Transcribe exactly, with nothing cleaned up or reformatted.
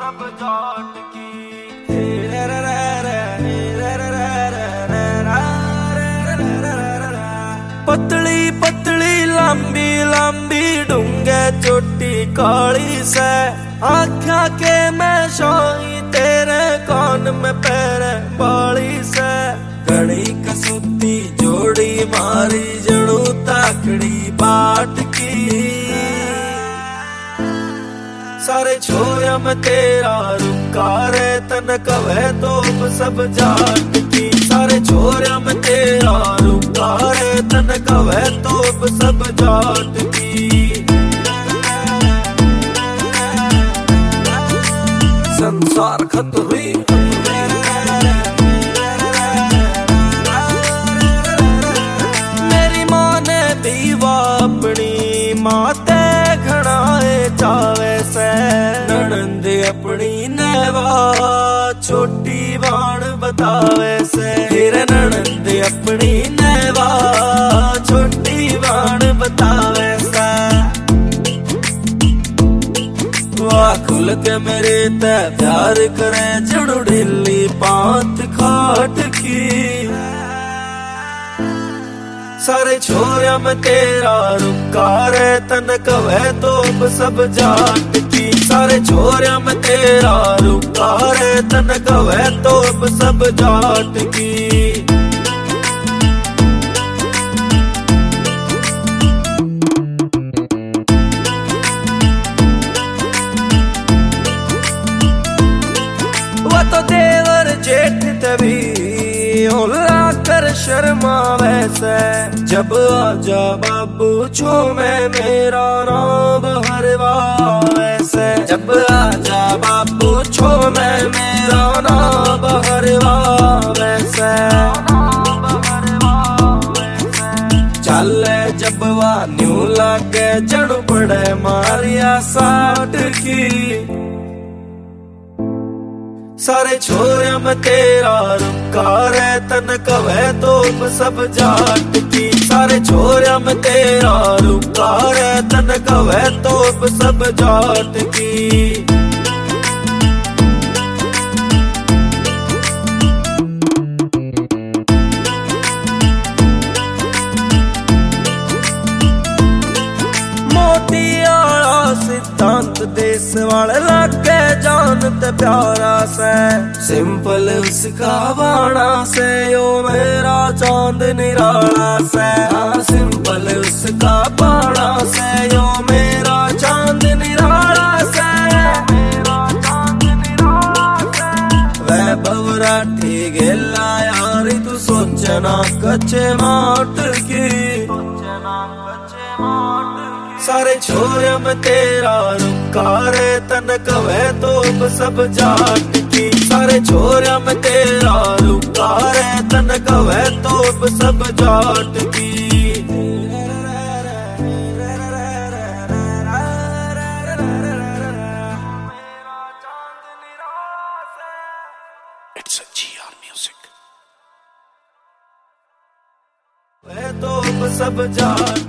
सब जाट की। पतली पतली लंबी लंबी डूंगे चोटी काली से, आख्या के मैं शाही तेरे कान में पैर बाली से। घड़ी कसुती जोड़ी मारी जड़ू ताकड़ी बाट की, सारे छोया में तेरा रुका रे तन कवे तो सब जाट की। सारे छोया में तेरा रुका रे तन कवे तो सब जाट की। संसार खतरी मेरी माँ ने दीवा अपनी माते घड़ाए चावे से। ननंद अपनी नेवा छोटी बाण बतावे से, फिर ननंद अपनी नेवा छोटी बाण बतावे से। वाह खुल के मेरे ते प्यार करे जड़ू ढिल्ली पांत खाट की। सारे छोरिया में तेरा रुका रे तन कवे तो सब जाट की। सारे छोरिया में तेरा रुका रे तन कवे तो सब जाट की। वो तो देवर जेठ तभी ओला कर शर्मा वैसे। जब आजा बाबू छो में मेरा नाम हरवा वैसे। जब आजा बाबू छो में मेरा नाम हरवा वैसे। चल जब वा न्यू लागे जड़ पड़े मारिया साठ की। सारे छोरिया में तेरा रुका रे तन कवे तो सब जाट की। सारे छोरिया में तेरा रुका रे तन कवे तो सब जाट की। सिद्धांत देश वाले लागे जानते प्यारा से। सिंपल उसका बाणा से यो मेरा चांद निराला से। हाँ सिंपल उसका बाणा से यो मेरा चांद निराला से। मेरा चांद निराला से। वह बवराठी गेला यारी तू सोचना कच्चे माट की। सोचना कच्चे माट। सारे छोरिया में तेरा रुका रे तन कवे तो सब जाट की। सारे छोरिया में तेरा रुका रे तन कवे तो सब जाट की। It's a G R music। वे तो सब जाट